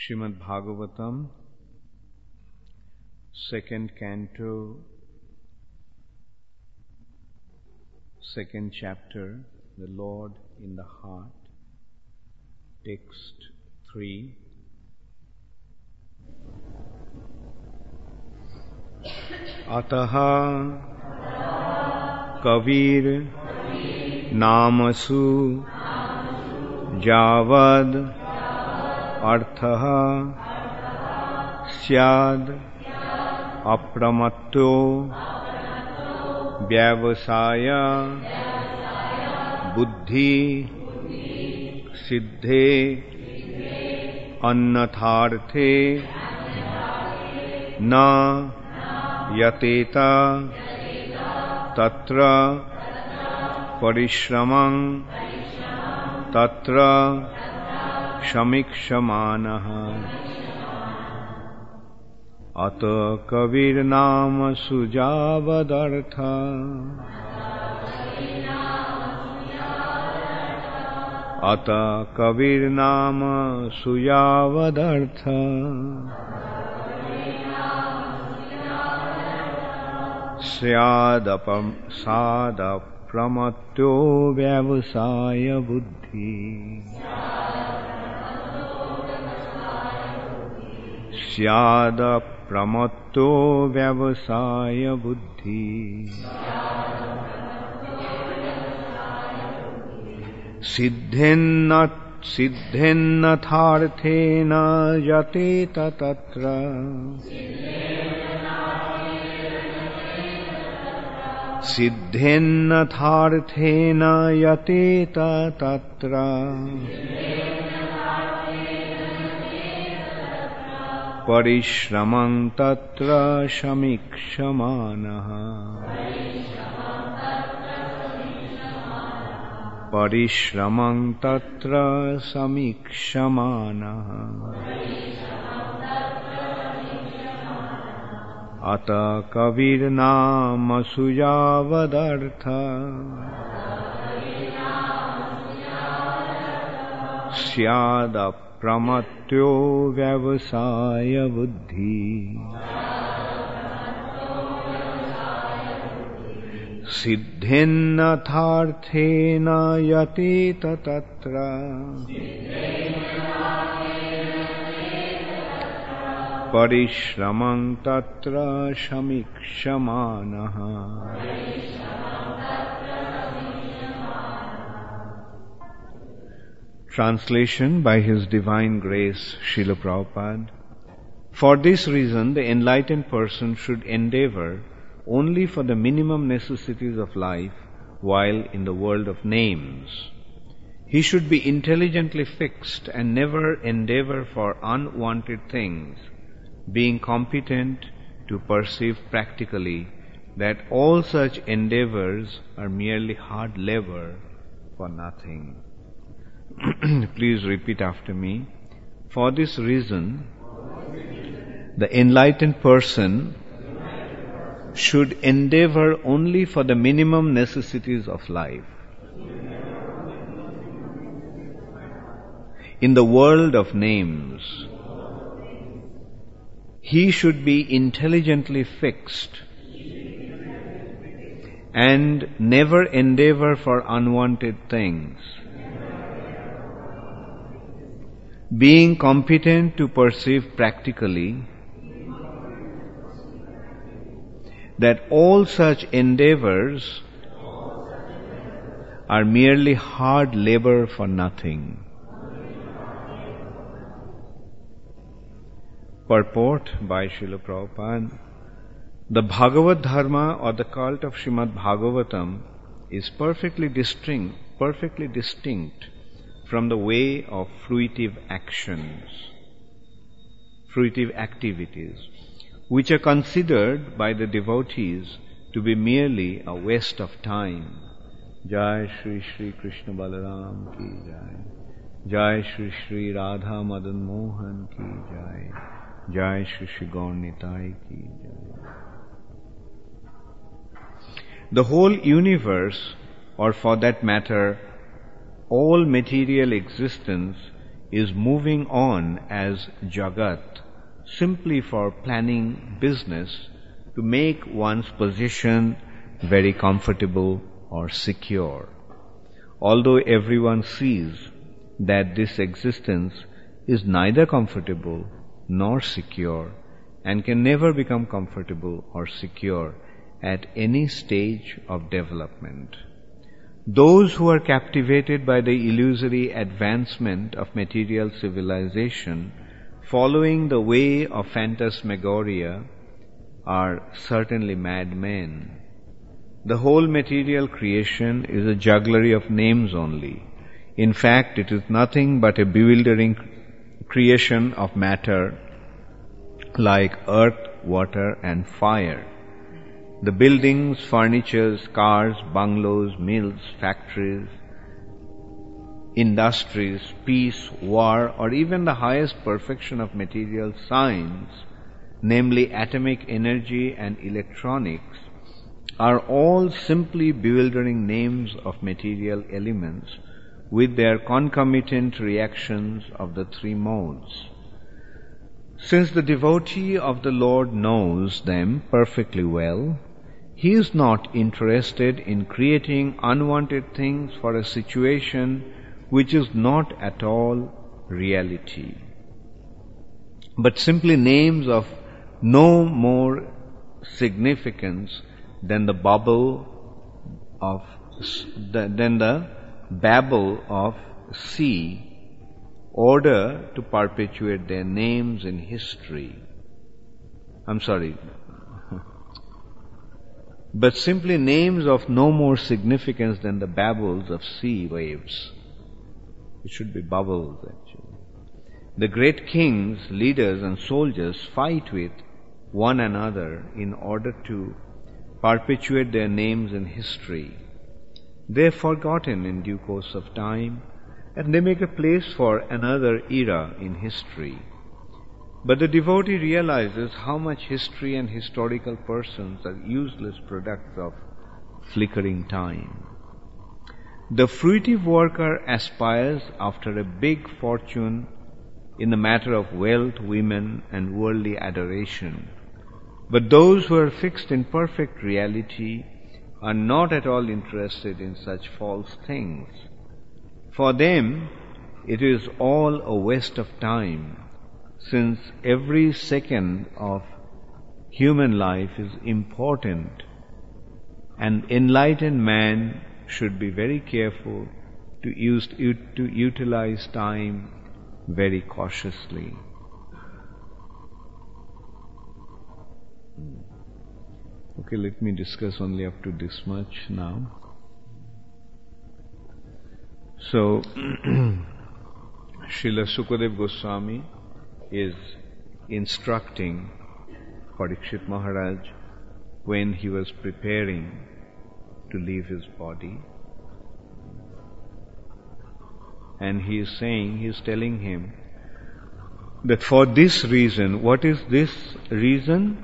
Srimad Bhagavatam, second canto, second chapter, The Lord in the Heart, text 3. Ataha Kavir Namasu Javad Arthaha Syad Apramatto Vyavasaya Buddhi Siddhe Annatharthe Na Yateta Tatra Parishramang Tatra Shamikshamanaha Ata Kavir Nama Sujavadartha Ata Kavir Nama Sujavadartha Sada Pramatyo Vyavasaya Buddhi Syada Pramatyo Vyavasaya Buddhi Siddhennatharthena yateta tatra Siddhennatharthena yateta tatra Parishramang tatra shamikshamanaha Parishramang tatra samikshamanaha Ata Kavir Nama Sujavadartha Syada Pramatyo Vyavasaya Buddhi Siddhennatharthena yateta tatra Parishramang tatra shamikshamanaha Translation by His Divine Grace, Srila Prabhupada. For this reason, the enlightened person should endeavor only for the minimum necessities of life while in the world of names. He should be intelligently fixed and never endeavor for unwanted things, being competent to perceive practically that all such endeavors are merely hard labor for nothing. Please repeat after me. For this reason, the enlightened person should endeavor only for the minimum necessities of life. In the world of names, he should be intelligently fixed and never endeavor for unwanted things, being competent to perceive practically that all such endeavors are merely hard labor for nothing. Purport by Srila Prabhupada. The Bhagavad Dharma or the cult of Srimad Bhagavatam is perfectly distinct from the way of fruitive activities, which are considered by the devotees to be merely a waste of time. Jai Shri Shri Krishna Balaram ki Jai. Jai Shri Shri Radha Madan Mohan ki Jai. Jai Shri Shri Gaur Nitai ki Jai. The whole universe, or for that matter, all material existence, is moving on as Jagat simply for planning business to make one's position very comfortable or secure. Although everyone sees that this existence is neither comfortable nor secure and can never become comfortable or secure at any stage of development. Those who are captivated by the illusory advancement of material civilization, following the way of phantasmagoria, are certainly madmen. The whole material creation is a jugglery of names only. In fact, it is nothing but a bewildering creation of matter like earth, water, and fire. The buildings, furnitures, cars, bungalows, mills, factories, industries, peace, war, or even the highest perfection of material science, namely atomic energy and electronics, are all simply bewildering names of material elements with their concomitant reactions of the three modes. Since the devotee of the Lord knows them perfectly well, he is not interested in creating unwanted things for a situation which is not at all reality, but simply names of no more significance than the babble of sea, order to perpetuate their names in history. But simply names of no more significance than the babbles of sea waves. It should be bubbles, actually. The great kings, leaders, and soldiers fight with one another in order to perpetuate their names in history. They are forgotten in due course of time, and they make a place for another era in history. But the devotee realizes how much history and historical persons are useless products of flickering time. The fruitive worker aspires after a big fortune in the matter of wealth, women, and worldly adoration. But those who are fixed in perfect reality are not at all interested in such false things. For them, it is all a waste of time, since every second of human life is important. An enlightened man should be very careful to utilize time very cautiously. Okay, let me discuss only up to this much now. So, Srila Sukadeva Goswami is instructing Parikshit Maharaj when he was preparing to leave his body. And he is telling him that for this reason, what is this reason?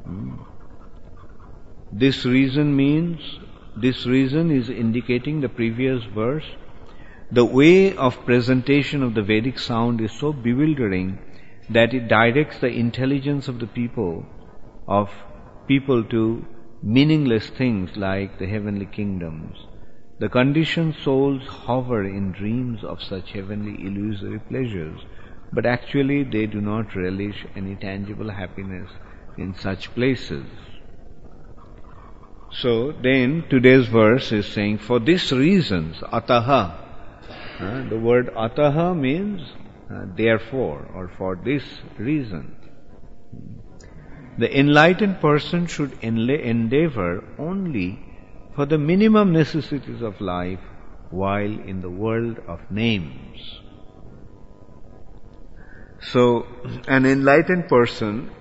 This reason is indicating the previous verse. The way of presentation of the Vedic sound is so bewildering that it directs the intelligence of the people to meaningless things like the heavenly kingdoms. The conditioned souls hover in dreams of such heavenly illusory pleasures, but actually they do not relish any tangible happiness in such places. So then today's verse is saying, for these reasons, ataha. The word ataha means therefore, or for this reason. The enlightened person should endeavor only for the minimum necessities of life while in the world of names. So, an enlightened person,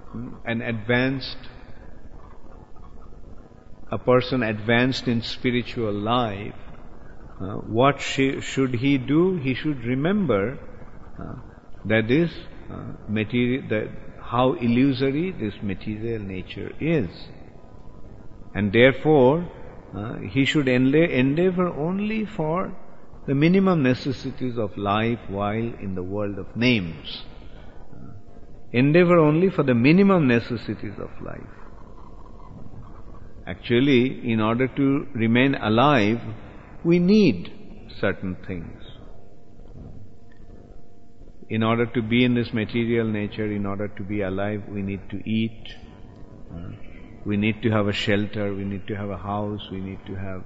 a person advanced in spiritual life, what should he do? He should remember that this how illusory this material nature is, and therefore he should endeavor only for the minimum necessities of life while in the world of names. Endeavor only for the minimum necessities of life. Actually, in order to remain alive, we need certain things. In order to be in this material nature, in order to be alive, we need to eat. We need to have a shelter, we need to have a house, we need to have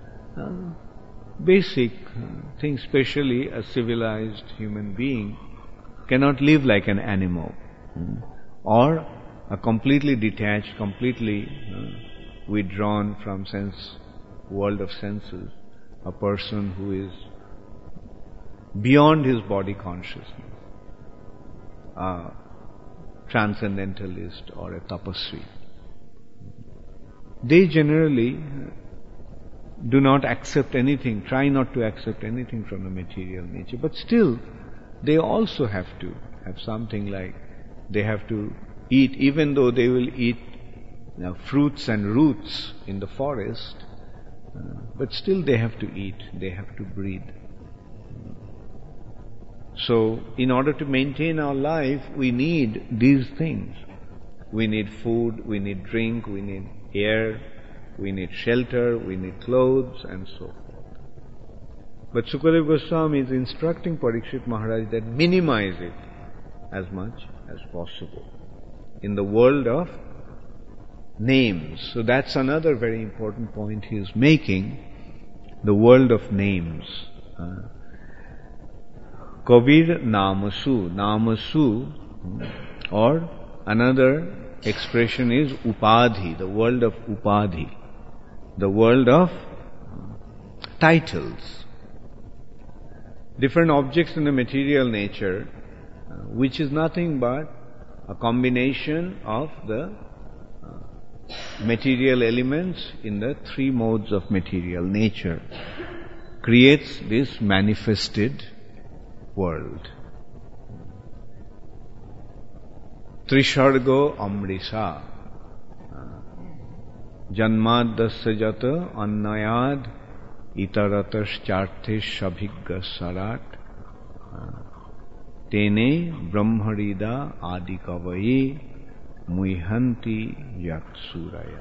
basic things. Especially a civilized human being cannot live like an animal, or a completely detached, completely withdrawn from world of senses, a person who is beyond his body consciousness, a transcendentalist or a tapasvi. They generally do not accept anything, try not to accept anything from the material nature, but still they also have to have something, like they have to eat, even though they will eat fruits and roots in the forest, but still they have to eat, they have to breathe. So, in order to maintain our life, we need these things. We need food, we need drink, we need air, we need shelter, we need clothes, and so forth. But Sukadeva Goswami is instructing Parikshit Maharaj that minimize it as much as possible in the world of names. So that's another very important point he is making, the world of names. Kabir Namasu. Namasu, or another expression is Upadhi, the world of Upadhi, the world of titles. Different objects in the material nature, which is nothing but a combination of the material elements in the three modes of material nature, creates this manifested world. Trishargo Amrisa Janmadasya Jata Annayad Itaratas Charthesh Shabhigga Sarat Tene Brahmarida Adi Kavayi Muihanti Yaksuraya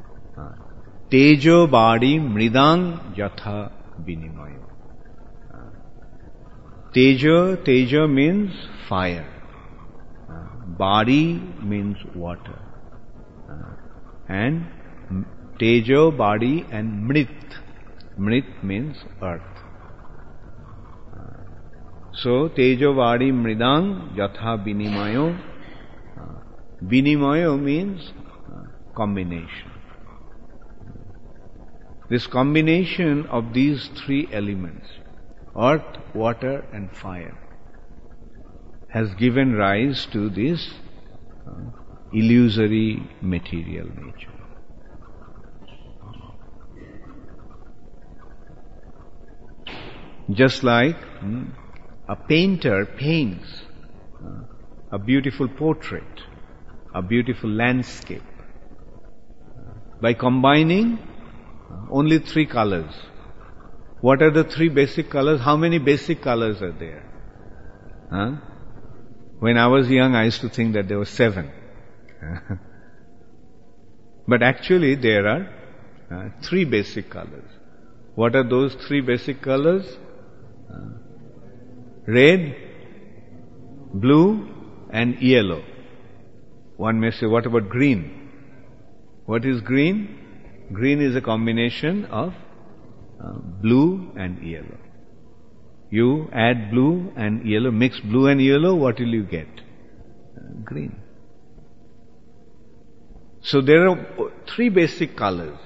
Tejo Badi Mridang Jatha Binimayo. Tejo means fire. Badi means water. And Tejo, Badi, and Mrit. Mrit means earth. So, Tejo, Badi, Mridang, Jatha, Binimayo. Binimayo means combination. This combination of these three elements, earth, water, and fire, has given rise to this illusory material nature. Just like a painter paints a beautiful portrait, a beautiful landscape, by combining only three colors. What are the three basic colors? How many basic colors are there? When I was young, I used to think that there were 7. But actually there are 3 basic colors. What are those 3 basic colors? Red, blue, and yellow. One may say, what about green? What is green? Green is a combination of blue and yellow. You add blue and yellow, mix blue and yellow, what will you get? Green. So there are 3 basic colors.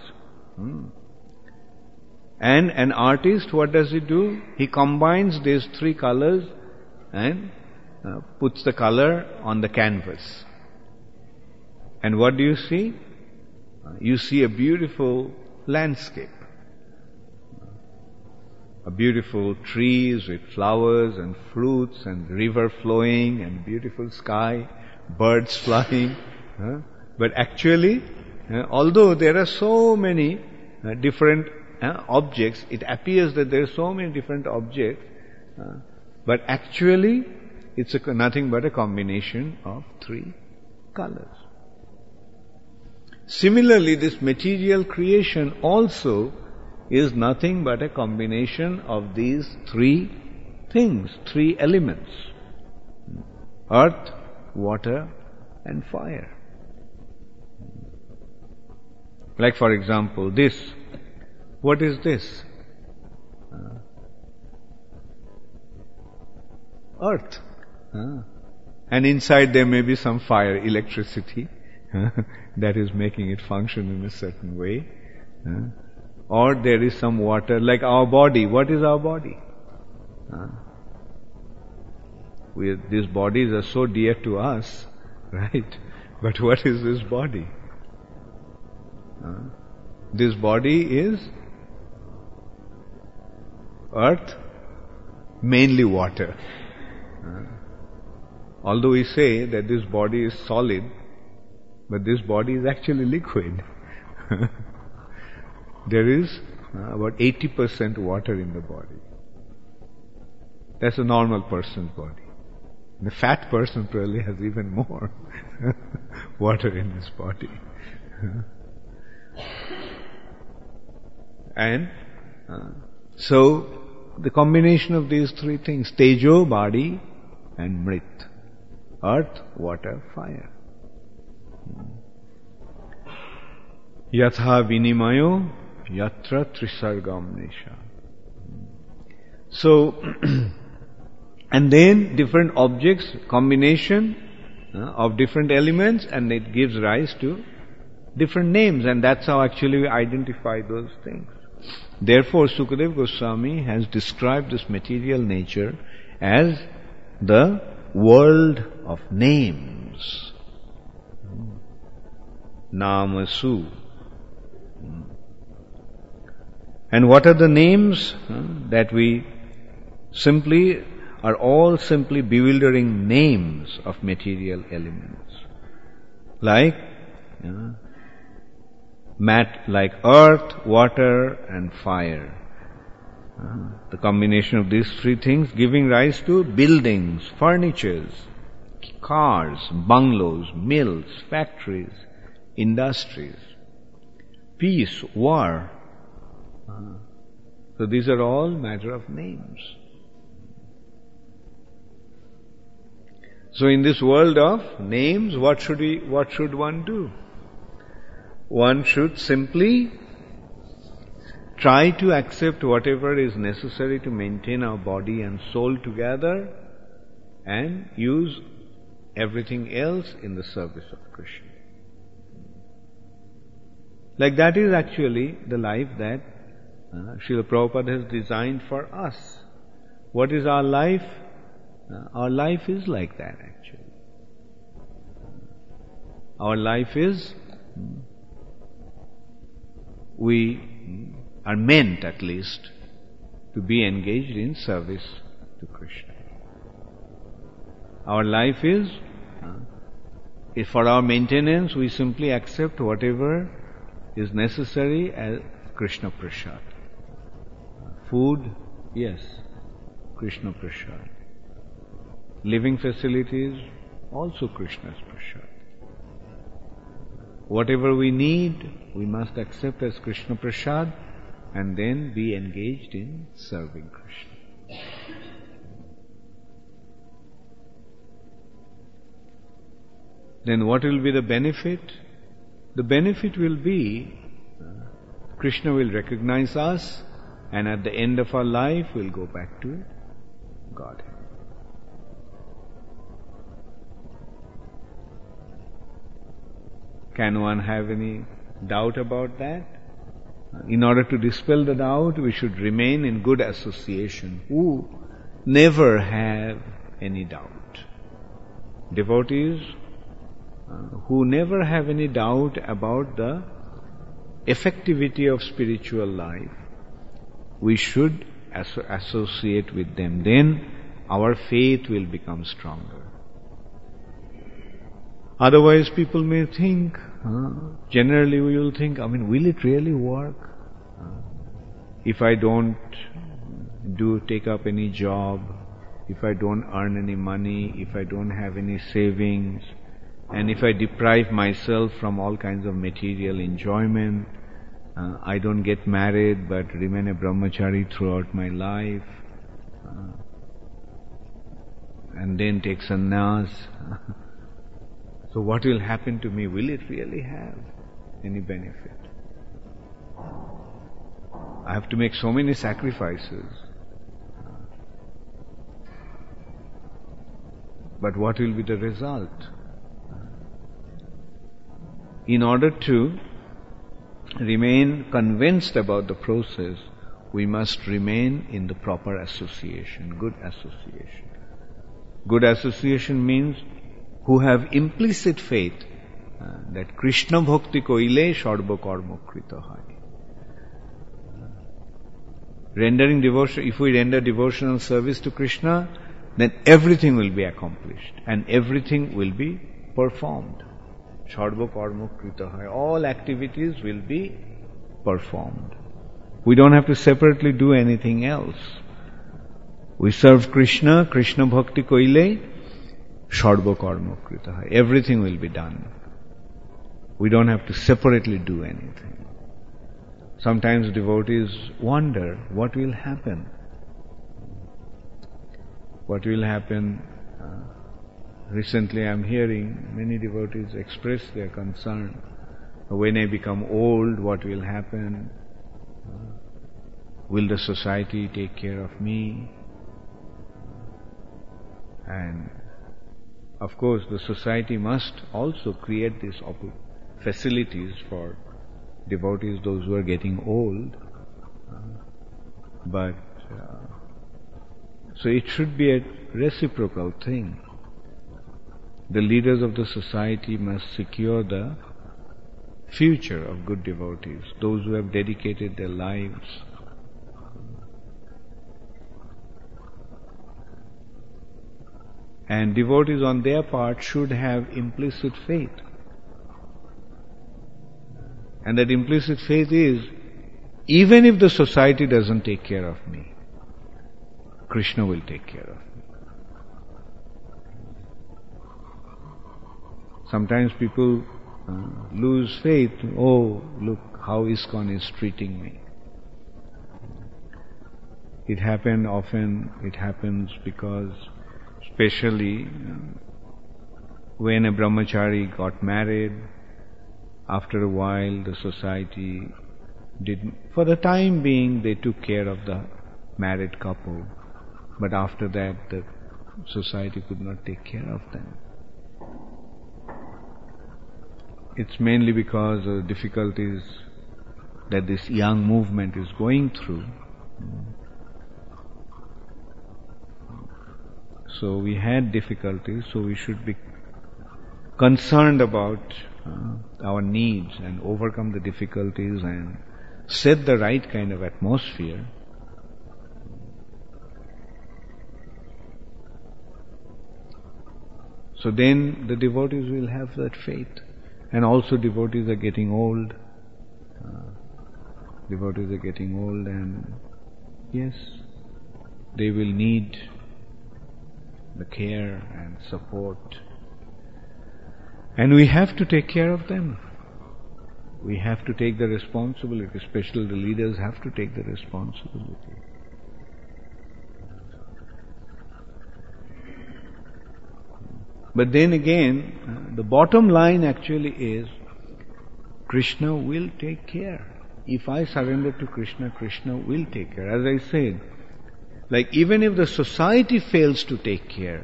And an artist, what does he do? He combines these 3 colors and puts the color on the canvas. And what do you see? You see a beautiful landscape. A beautiful trees with flowers and fruits and river flowing and beautiful sky, birds flying. But actually, although there are so many different objects. It appears that there are so many different objects, but actually it's nothing but a combination of three colors. Similarly, this material creation also is nothing but a combination of these three things, three elements: earth, water, and fire. Like, for example, this. What is this? Earth. And inside there may be some fire, electricity, that is making it function in a certain way. Or there is some water, like our body. What is our body? These bodies are so dear to us, right? But what is this body? This body is earth, mainly water. Although we say that this body is solid, but this body is actually liquid. There is about 80% water in the body. That's a normal person's body. The fat person probably has even more water in his body. And so the combination of these three things, Tejo, body, and Mrit, earth, water, fire. Yatha vinimayo yatra trisargam nesha. So, and then different objects, combination of different elements, and it gives rise to different names, and that's how actually we identify those things. Therefore, Sukadeva Goswami has described this material nature as the world of names. Namasu. And what are the names that we simply are all simply bewildering names of material elements. Like like earth, water, and fire. The combination of these three things giving rise to buildings, furnitures, cars, bungalows, mills, factories, industries, peace, war. So these are all matter of names. So in this world of names, what should one do? One should simply try to accept whatever is necessary to maintain our body and soul together and use everything else in the service of Krishna. Like that is actually the life that Srila Prabhupada has designed for us. What is our life? Our life is like that actually. Our life is, we are meant at least to be engaged in service to Krishna. Our life is, for our maintenance, we simply accept whatever is necessary as Krishna Prasad. Food, yes, Krishna Prasad. Living facilities, also Krishna's Prasad. Whatever we need, we must accept as Krishna Prasad and then be engaged in serving Krishna. Then what will be the benefit? The benefit will be Krishna will recognize us, and at the end of our life we'll go back to Godhead. Can one have any doubt about that? In order to dispel the doubt, we should remain in good association. Who never have any doubt? Devotees who never have any doubt about the effectivity of spiritual life, we should associate with them. Then our faith will become stronger. Otherwise people may think, generally we will think, will it really work? if I don't take up any job, if I don't earn any money, if I don't have any savings, and if I deprive myself from all kinds of material enjoyment, I don't get married but remain a brahmachari throughout my life, and then take sannyas. So what will happen to me? Will it really have any benefit? I have to make so many sacrifices. But what will be the result? In order to remain convinced about the process, we must remain in the proper association, good association. Good association means who have implicit faith that Krishna bhakti koile sarva karma krita hai. Rendering devotion, if we render devotional service to Krishna, then everything will be accomplished and everything will be performed. Sarva karma krita hai. All activities will be performed. We don't have to separately do anything else. We serve Krishna, Krishna bhakti koile, sarva karma krita hai. Everything will be done. We don't have to separately do anything. Sometimes devotees wonder what will happen. What will happen? Recently I am hearing many devotees express their concern. When I become old, what will happen? Will the society take care of me? And of course the society must also create these facilities for devotees, those who are getting old. But so it should be a reciprocal thing. The leaders of the society must secure the future of good devotees, those who have dedicated their lives. And devotees on their part should have implicit faith. And that implicit faith is, even if the society doesn't take care of me, Krishna will take care of me. Sometimes people lose faith. Oh, look how ISKCON is treating me. It happens because especially when a brahmachari got married, after a while the society didn't, for the time being they took care of the married couple, but after that the society could not take care of them. It's mainly because of the difficulties that this young movement is going through. So we had difficulties, so we should be concerned about our needs and overcome the difficulties and set the right kind of atmosphere. So then the devotees will have that faith. And also devotees are getting old. Devotees are getting old, and yes, they will need the care and support. And we have to take care of them. We have to take the responsibility, especially the leaders have to take the responsibility. But then again, the bottom line actually is, Krishna will take care. If I surrender to Krishna, Krishna will take care. As I said, like even if the society fails to take care,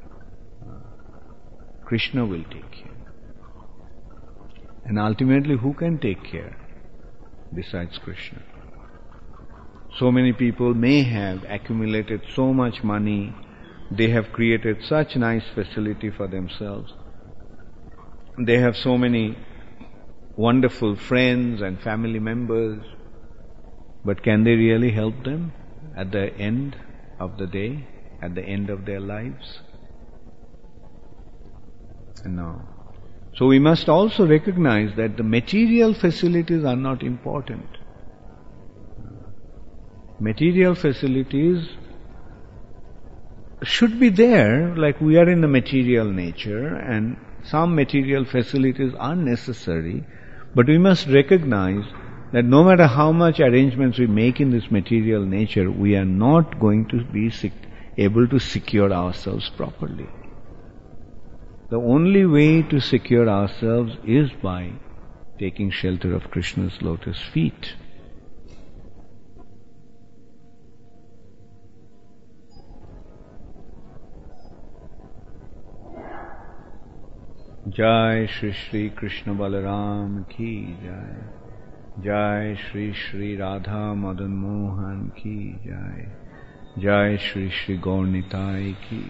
Krishna will take care. And ultimately, who can take care besides Krishna? So many people may have accumulated so much money, they have created such nice facility for themselves. They have so many wonderful friends and family members, but can they really help them at the end of the day, at the end of their lives? No. So we must also recognize that the material facilities are not important. Material facilities should be there, like we are in the material nature, and some material facilities are necessary, but we must recognize that no matter how much arrangements we make in this material nature, we are not going to be able to secure ourselves properly. The only way to secure ourselves is by taking shelter of Krishna's lotus feet. Jai Shri Shri Krishna Balaram ki Jai. Jai Shri Shri Radha Madan Mohan ki Jai. Jai Shri Shri Gaur Nitai ki.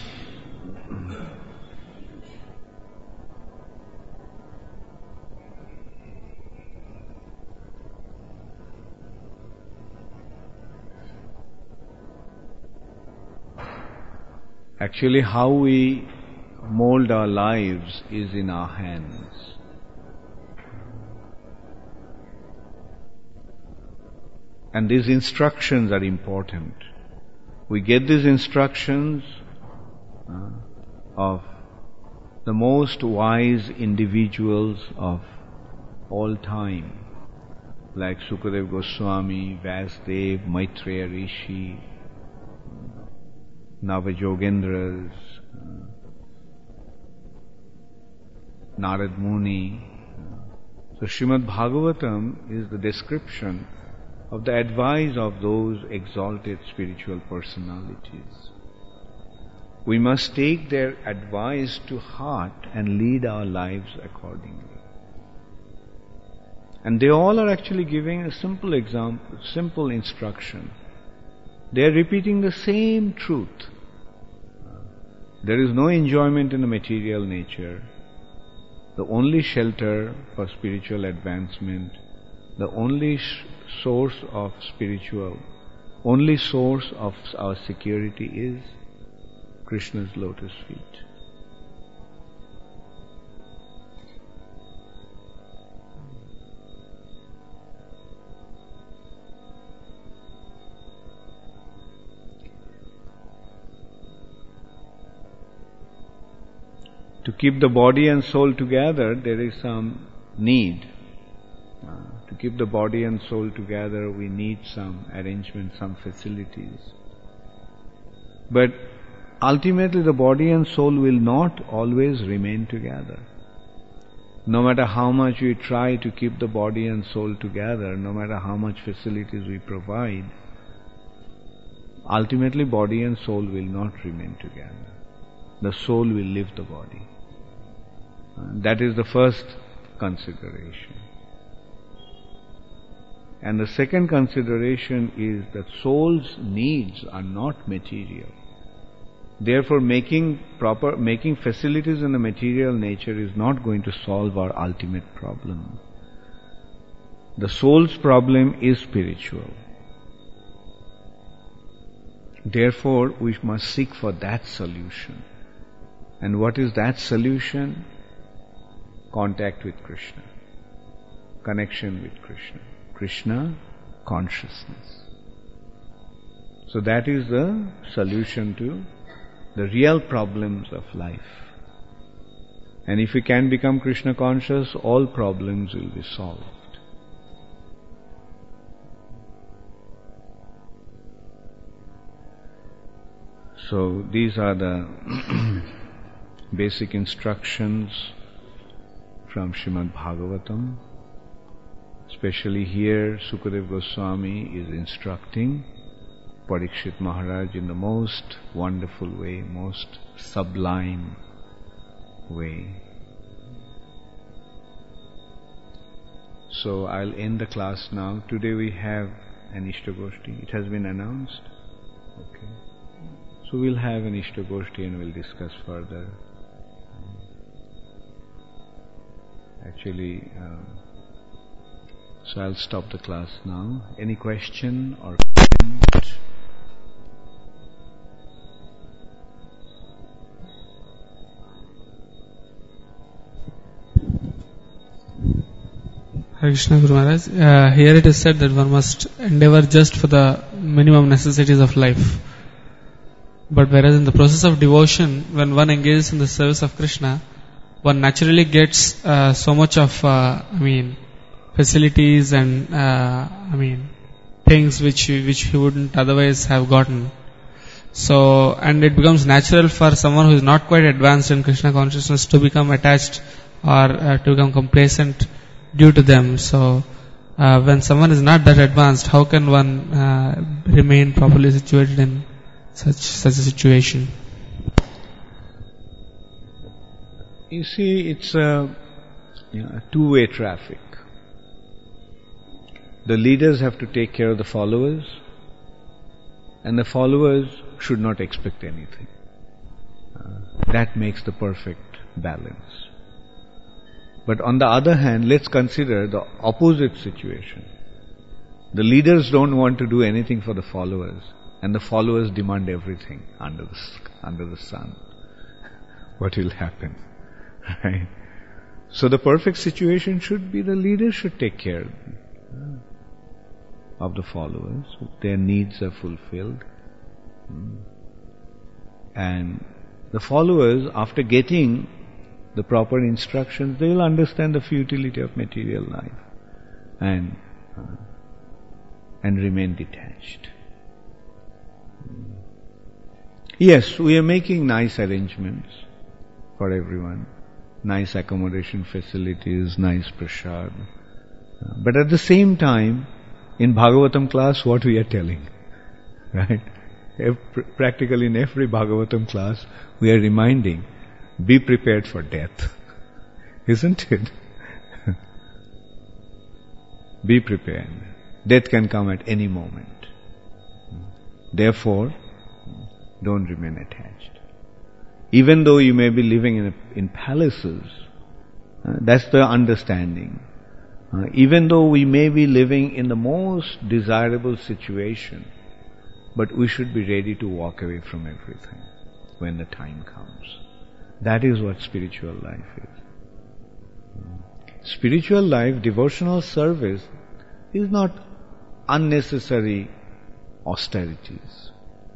Actually, how we mold our lives is in our hands. And these instructions are important. We get these instructions of the most wise individuals of all time, like Sukadeva Goswami, Vasudev, Maitreya Rishi, Navajogendras, Narad Muni. So Srimad Bhagavatam is the description of the advice of those exalted spiritual personalities. We must take their advice to heart and lead our lives accordingly. And they all are actually giving a simple example, simple instruction. They are repeating the same truth. There is no enjoyment in the material nature. The only shelter for spiritual advancement, the only source of our security is Krishna's lotus feet. To keep the body and soul together, there is some need. To keep the body and soul together, we need some arrangement, some facilities. But ultimately, the body and soul will not always remain together. No matter how much we try to keep the body and soul together, no matter how much facilities we provide, ultimately body and soul will not remain together. The soul will leave the body. That is the first consideration. And the second consideration is that soul's needs are not material. Therefore, making facilities in the material nature is not going to solve our ultimate problem. The soul's problem is spiritual. Therefore, we must seek for that solution. And what is that solution? Contact with Krishna. Connection with Krishna. Krishna consciousness. So that is the solution to the real problems of life. And if we can become Krishna conscious, all problems will be solved. So these are the basic instructions from Srimad Bhagavatam. Especially here, Sukadeva Goswami is instructing Parikshit Maharaj in the most wonderful way, most sublime way. So I'll end the class now. Today we have an Ishtagoshti. It has been announced. Okay. So we'll have an Ishtagoshti and we'll discuss further. Actually, so I'll stop the class now. Any question or comment? Hare Krishna Guru Maharaj. Here it is said that one must endeavor just for the minimum necessities of life. But whereas in the process of devotion, when one engages in the service of Krishna, one naturally gets so much of, facilities and, things which he wouldn't otherwise have gotten. So, and it becomes natural for someone who is not quite advanced in Krishna consciousness to become attached or to become complacent due to them. So, when someone is not that advanced, how can one remain properly situated in such a situation? You see, it's a two-way traffic. The leaders have to take care of the followers, and the followers should not expect anything. That makes the perfect balance. But on the other hand, let's consider the opposite situation. The leaders don't want to do anything for the followers, and the followers demand everything under the sun. What will happen? Right? So the perfect situation should be the leaders should take care of the followers. Their needs are fulfilled. And the followers, after getting the proper instructions, they will understand the futility of material life and remain detached. Yes, we are making nice arrangements for everyone. Nice accommodation facilities, nice prasad. But at the same time, in Bhagavatam class, what we are telling, right? Practically in every Bhagavatam class, we are reminding, be prepared for death. Isn't it? Be prepared. Death can come at any moment. Therefore, don't remain attached. Even though you may be living in palaces, that's the understanding. Even though we may be living in the most desirable situation, but we should be ready to walk away from everything when the time comes. That is what spiritual life is. Spiritual life, devotional service, is not unnecessary austerities.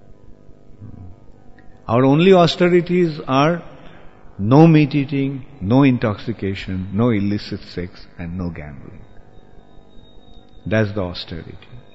Our only austerities are no meat eating, no intoxication, no illicit sex, and no gambling. That's the austerity.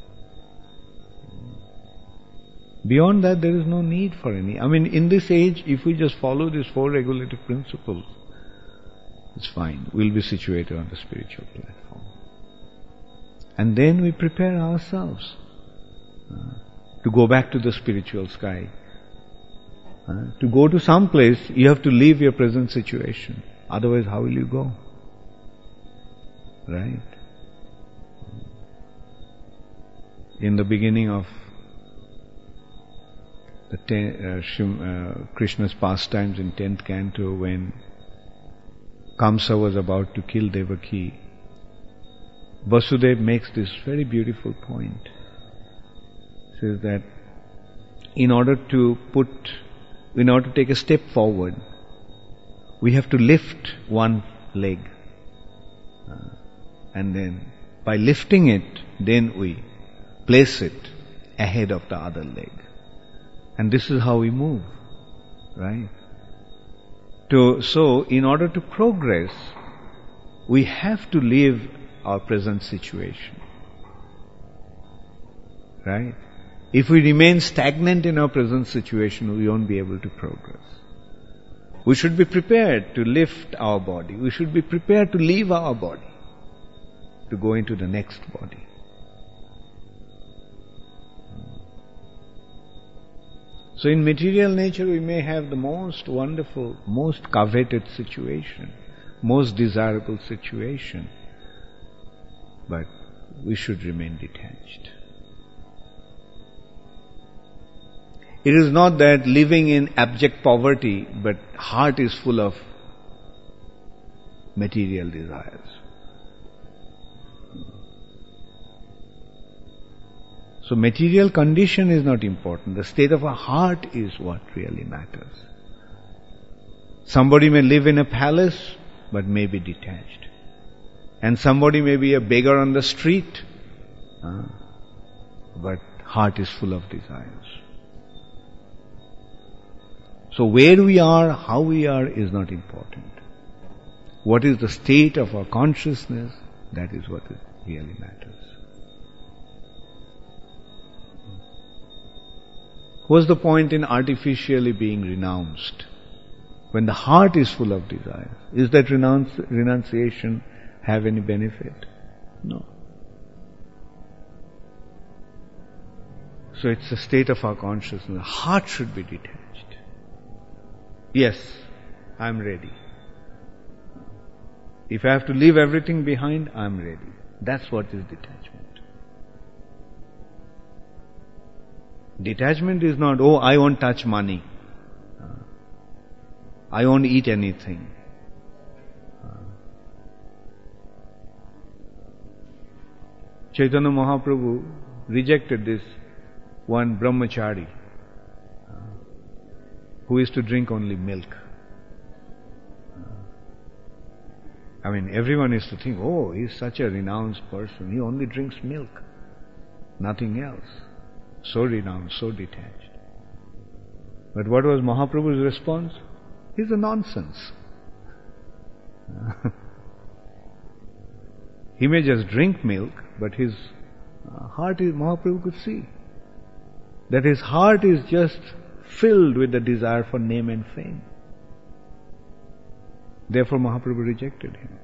Beyond that, there is no need for any. In this age, if we just follow these 4 regulative principles, it's fine. We'll be situated on the spiritual platform. And then we prepare ourselves to go back to the spiritual sky. To go to some place, you have to leave your present situation. Otherwise, how will you go? Right? In the beginning of the Krishna's pastimes in 10th canto, when Kamsa was about to kill Devaki, Vasudeva makes this very beautiful point. He says that in order to take a step forward, we have to lift one leg. And then, by lifting it, then we place it ahead of the other leg. And this is how we move, right? So, in order to progress, we have to leave our present situation. Right? If we remain stagnant in our present situation, we won't be able to progress. We should be prepared to lift our body. We should be prepared to leave our body, to go into the next body. So in material nature, we may have the most wonderful, most coveted situation, most desirable situation, but we should remain detached. It is not that living in abject poverty, but heart is full of material desires. So material condition is not important. The state of our heart is what really matters. Somebody may live in a palace, but may be detached. And somebody may be a beggar on the street, but heart is full of desires. So where we are, how we are is not important. What is the state of our consciousness, that is what really matters. What's the point in artificially being renounced? When the heart is full of desire, is that renunciation have any benefit? No. So it's a state of our consciousness. The heart should be detached. Yes, I'm ready. If I have to leave everything behind, I'm ready. That's what is detachment. Detachment is not, oh, I won't touch money. I won't eat anything. Chaitanya Mahaprabhu rejected this one brahmachari who is to drink only milk. I mean, everyone is to think, oh, he's such a renounced person. He only drinks milk, nothing else. So renounced, so detached. But what was Mahaprabhu's response? He's a nonsense. He may just drink milk, but his heart is, Mahaprabhu could see, that his heart is just filled with the desire for name and fame. Therefore Mahaprabhu rejected him.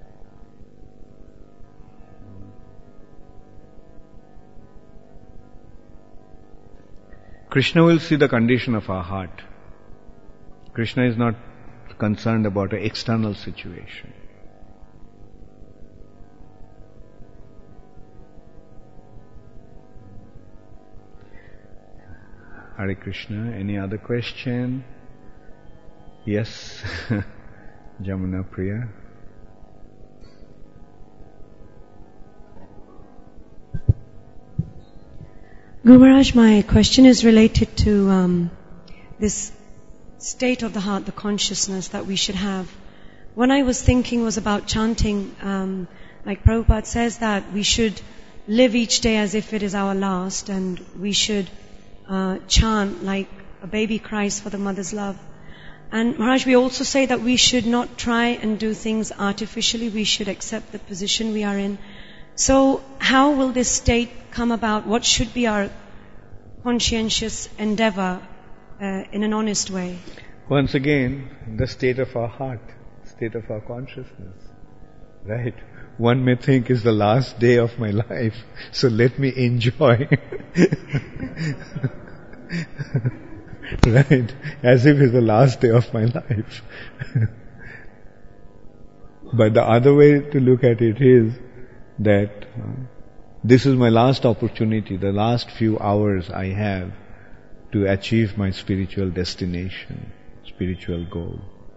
Krishna will see the condition of our heart. Krishna is not concerned about an external situation. Hare Krishna. Any other question? Yes. Jamuna Priya. Guru Maharaj, my question is related to this state of the heart, the consciousness that we should have. When I was thinking was about chanting, like Prabhupada says that we should live each day as if it is our last, and we should chant like a baby cries for the mother's love. And Maharaj, we also say that we should not try and do things artificially. We should accept the position we are in. So how will this state come about? What should be our conscientious endeavor in an honest way? Once again, the state of our heart, state of our consciousness. Right? One may think it's the last day of my life, so let me enjoy. Right? As if it's the last day of my life. But the other way to look at it is that this is my last opportunity, the last few hours I have to achieve my spiritual destination, spiritual goal.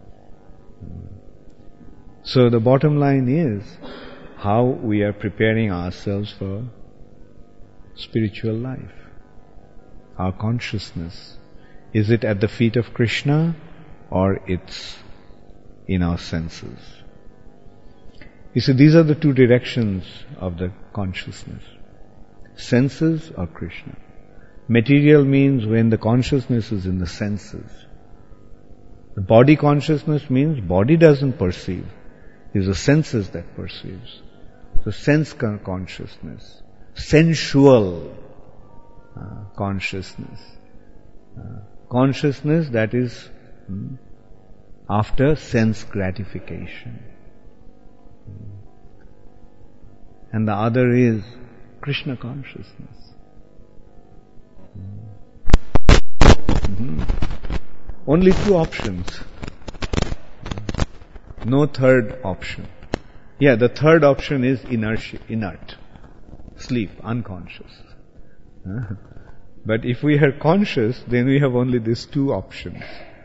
So the bottom line is how we are preparing ourselves for spiritual life. Our consciousness. Is it at the feet of Krishna or it's in our senses? You see, these are the two directions of the consciousness. Senses or Krishna. Material means when the consciousness is in the senses. The body consciousness means body doesn't perceive. It's the senses that perceives. So sense consciousness. Sensual consciousness. Consciousness that is after sense gratification. And the other is Krishna consciousness. Only two options. No third option. Yeah, the third option is inertia, inert. Sleep, unconscious. But if we are conscious, then we have only these two options.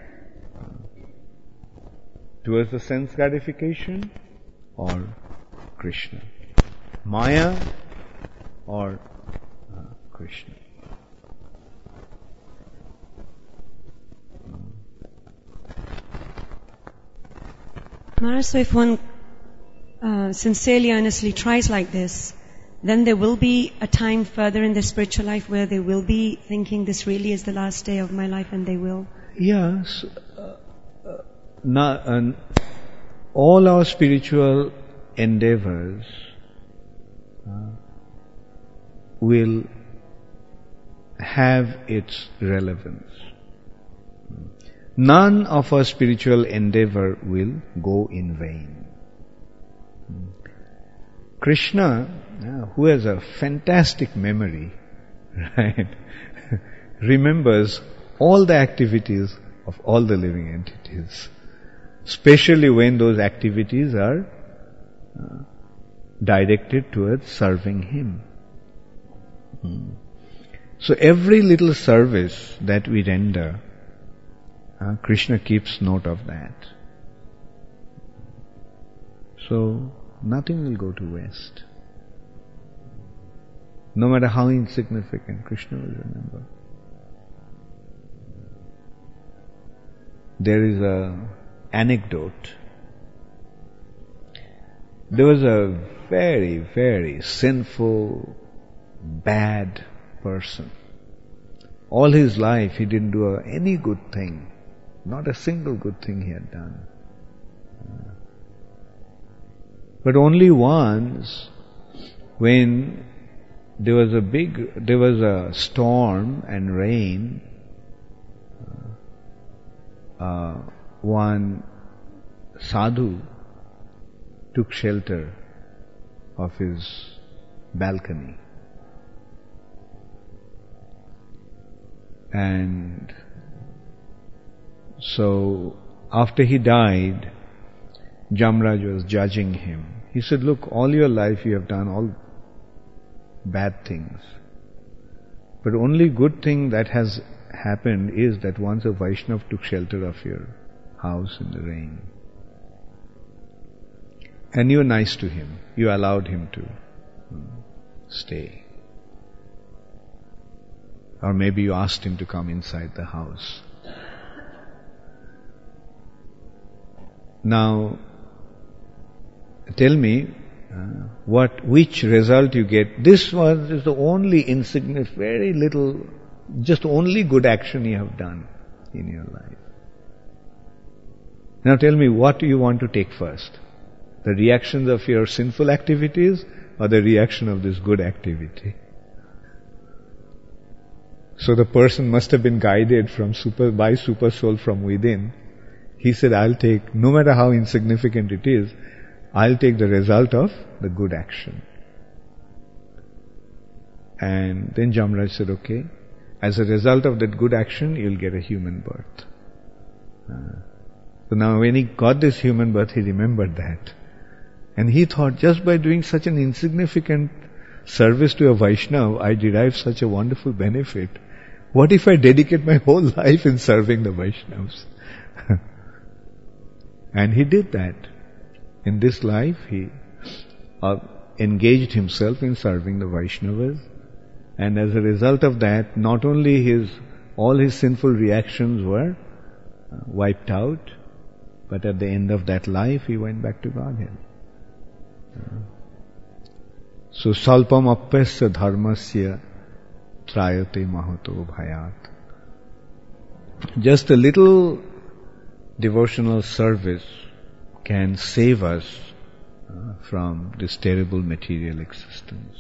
Towards the sense gratification or Krishna. Maya or Krishna. Maharaj, so if one sincerely, earnestly tries like this, then there will be a time further in the spiritual life where they will be thinking this really is the last day of my life, and they will. Yes. All our spiritual endeavors will have its relevance. None of our spiritual endeavor will go in vain. Krishna, who has a fantastic memory, right, remembers all the activities of all the living entities, especially when those activities are directed towards serving Him. So every little service that we render, Krishna keeps note of that. So nothing will go to waste. No matter how insignificant, Krishna will remember. There is an anecdote. There was a very, very sinful, bad person. All his life he didn't do any good thing. Not a single good thing he had done. But only once, when there was a storm and rain, one sadhu took shelter of his balcony. And so, after he died, Jamraj was judging him. He said, look, all your life you have done all bad things. But only good thing that has happened is that once a Vaishnav took shelter of your house in the rain. And you were nice to him. You allowed him to stay. Or maybe you asked him to come inside the house. Now, tell me which result you get. This is the only insignificant, very little, just only good action you have done in your life. Now tell me, what do you want to take first? The reactions of your sinful activities or the reaction of this good activity? So the person must have been guided by super soul from within. He said, I'll take, no matter how insignificant it is, I'll take the result of the good action. And then Jamraj said, okay, as a result of that good action, you'll get a human birth. So now when he got this human birth, he remembered that. And he thought, just by doing such an insignificant service to a Vaishnava, I derive such a wonderful benefit. What if I dedicate my whole life in serving the Vaishnavas? And he did that. In this life, he engaged himself in serving the Vaishnavas. And as a result of that, not only all his sinful reactions were wiped out, but at the end of that life, he went back to Godhead. So, salpam appesya dharmasya trayate mahato bhayat. Just a little devotional service can save us from this terrible material existence.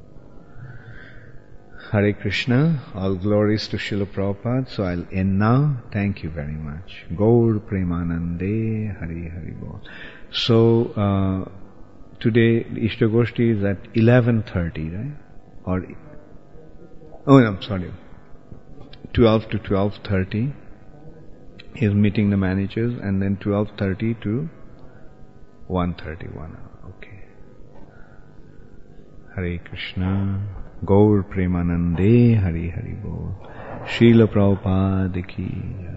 Hare Krishna, all glories to Srila Prabhupada. So I'll end now. Thank you very much. Gaur Premanande, Hari Hari Bol. So, today the Ishtagoshti is at 11:30, right? I'm sorry. 12 to 12:30. He's meeting the managers, and then 12:30 to 1:30, 1 hour. Okay. Hare Krishna. Gaur Premanande, Hari Hari Bol. Srila Prabhupada ki